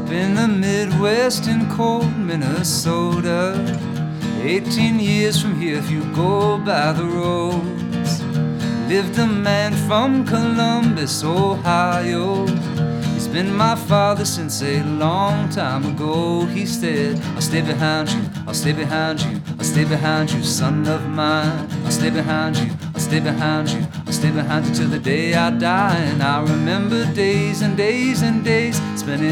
in the Midwest in cold Minnesota. 18 years from here if you go by the roads. Lived a man from Columbus, Ohio. He's been my father since a long time ago. He said, I'll stay behind you, I'll stay behind you, I'll stay behind you, son of mine. I'll stay behind you, I'll stay behind you, I'll stay behind you till the day I die. And I remember days and days and days spending